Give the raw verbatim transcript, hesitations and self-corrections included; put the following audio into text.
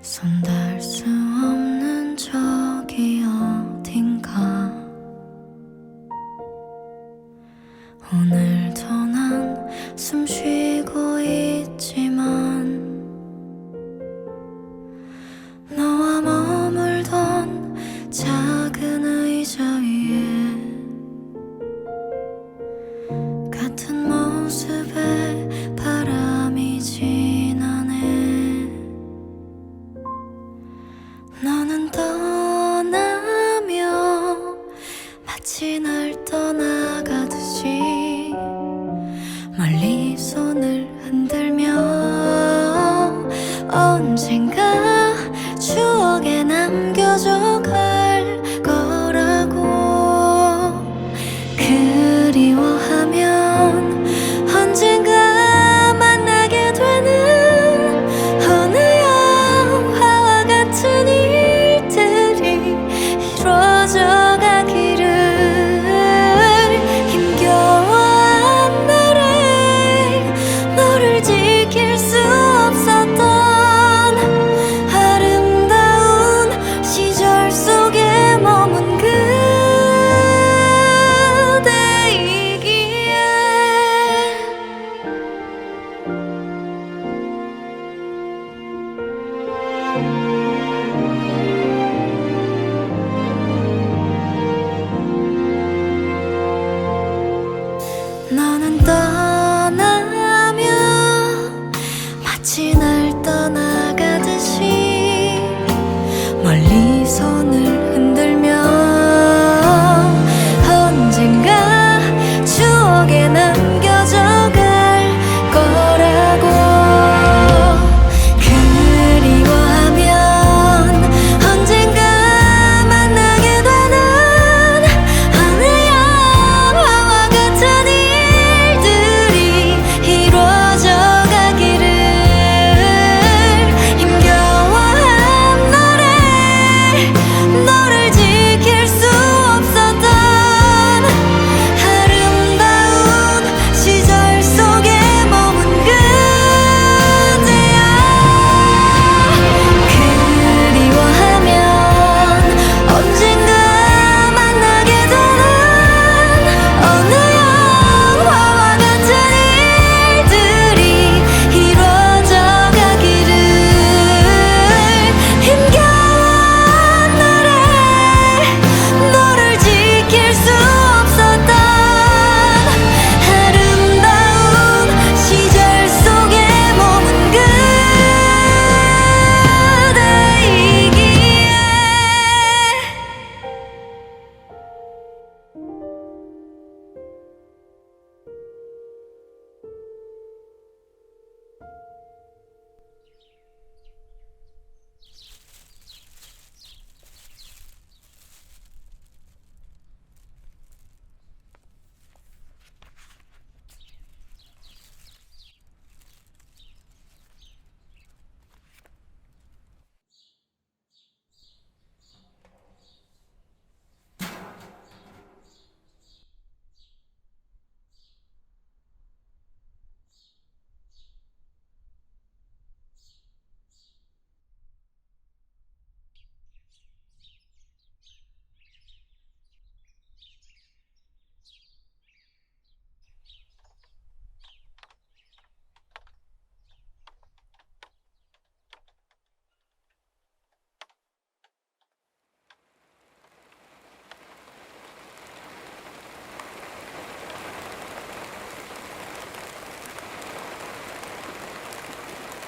손댈 수 없는 저기 어딘가 오늘도 난 숨 쉬고 있지만 너와 머물던 작은 의자 위에 같은 모습에 바람이 지나네. 너는 떠나며 마치 날 떠나가듯이 멀리 손을 흔들며 언젠가 추억에 남겨져 갈 거라고. 그리워하면 언젠가 만나게 되는 어느 영화와 같은 일들이 이루어져 가기를. 힘겨운 날에 너를 지킬 수 없었던 아름다운 시절 속에 머문 그대이기에